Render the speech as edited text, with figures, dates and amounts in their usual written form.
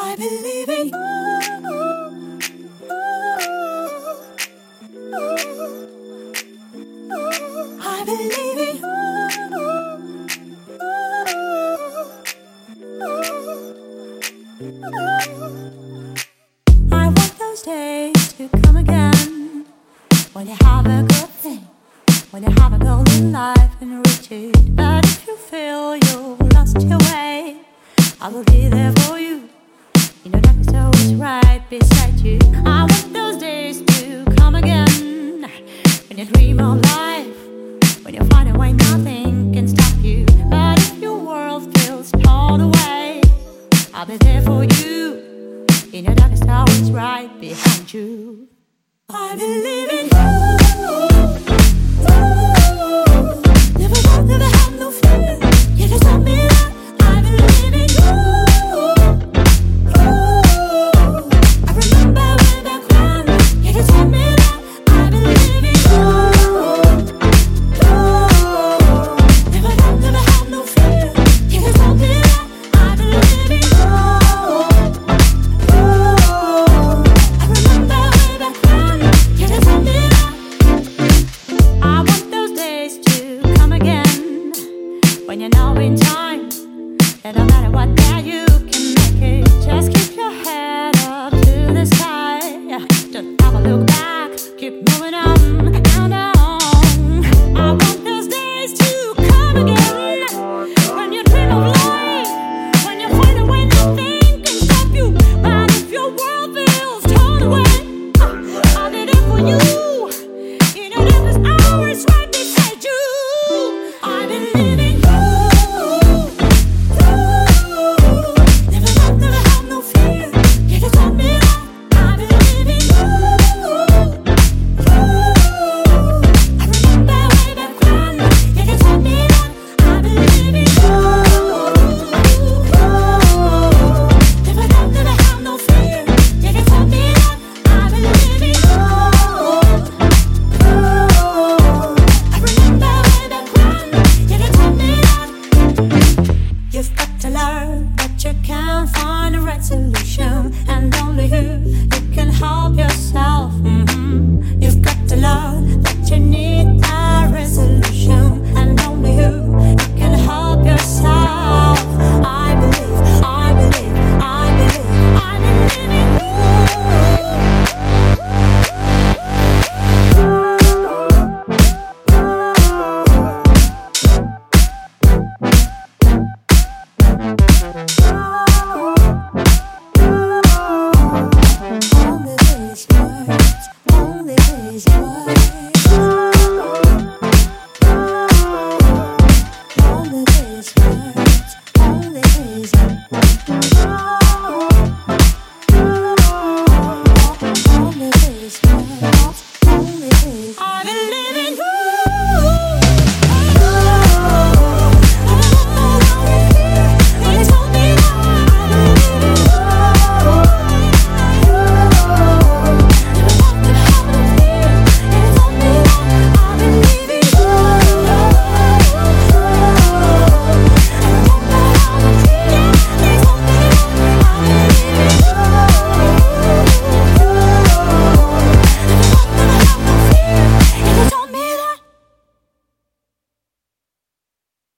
I believe in you. I believe in you. I want those days to come again, when you have a good thing, when you have a goal in life and reach it. But if you feel you've lost your way, I will be there for you. In the darkness, always right beside you. I want those days to come again, when you dream of life, when you find a way nothing can stop you. But if your world feels torn away, I'll be there for you. In the darkness, always right behind you. I believe in you.